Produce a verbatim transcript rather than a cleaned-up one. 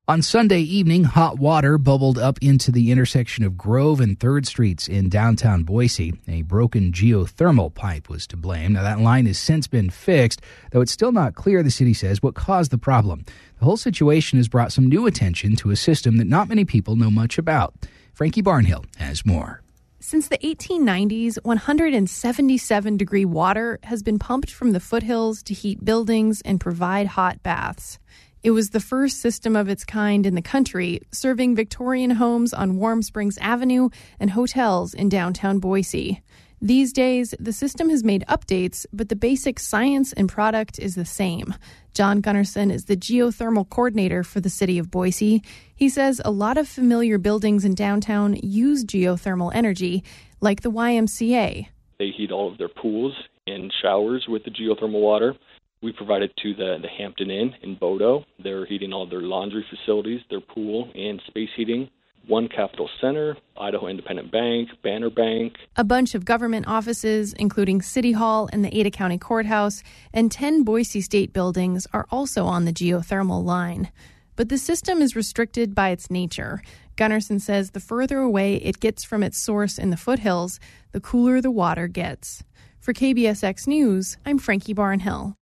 On Sunday evening, hot water bubbled up into the intersection of Grove and third Streets in downtown Boise. A broken geothermal pipe was to blame. Now, that line has since been fixed, though it's still not clear, the city says, what caused the problem. The whole situation has brought some new attention to a system that not many people know much about. Frankie Barnhill has more. Since the eighteen nineties, one hundred seventy-seven degree water has been pumped from the foothills to heat buildings and provide hot baths. It was the first system of its kind in the country, serving Victorian homes on Warm Springs Avenue and hotels in downtown Boise. These days, the system has made updates, but the basic science and product is the same. John Gunnarsson is the geothermal coordinator for the city of Boise. He says a lot of familiar buildings in downtown use geothermal energy, like the Y M C A. They heat all of their pools and showers with the geothermal water. We provide it to the, the Hampton Inn in Bodo. They're heating all their laundry facilities, their pool, and space heating. One Capital Center, Idaho Independent Bank, Banner Bank. A bunch of government offices, including City Hall and the Ada County Courthouse, and ten Boise State buildings are also on the geothermal line. But the system is restricted by its nature. Gunnarsson says the further away it gets from its source in the foothills, the cooler the water gets. For K B S X News, I'm Frankie Barnhill.